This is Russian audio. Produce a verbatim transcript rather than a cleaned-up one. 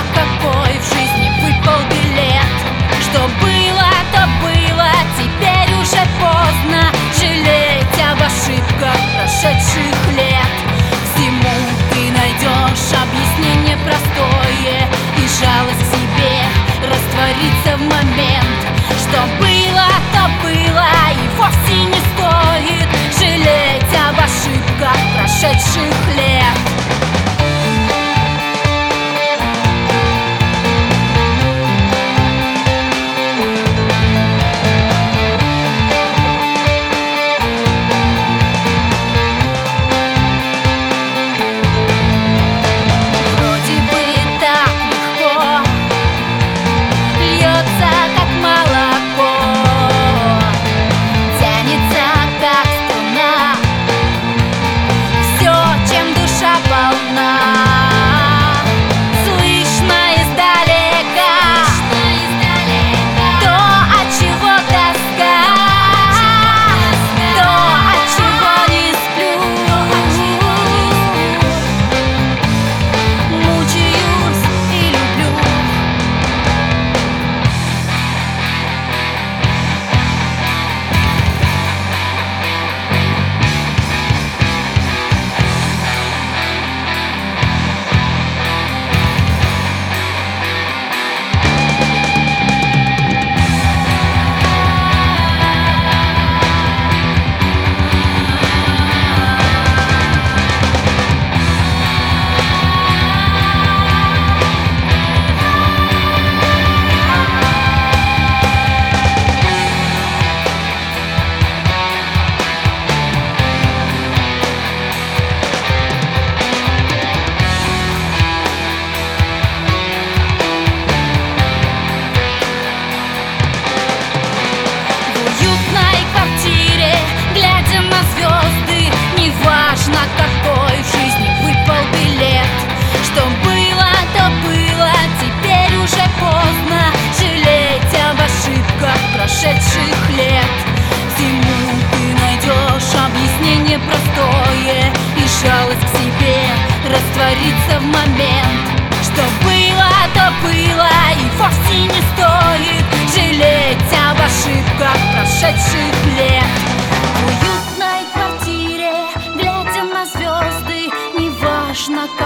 какой в жизни выпал билет. Что было, то было, теперь уже поздно жалеть об ошибках прошедших лет. Всему ты найдешь объяснение простое, и жалость к себе растворится в момент. Что было, то было, и вовсе не стоит жалеть об ошибках прошедших лет. Какой в жизни выпал билет. Что было, то было, теперь уже поздно жалеть об ошибках прошедших лет. Всему ты найдешь объяснение простое, и жалость к себе растворится в момент. Что было, то было, и вовсе не стоит жалеть об ошибках прошедших лет. В уютной квартире, глядя на звезды, неважно,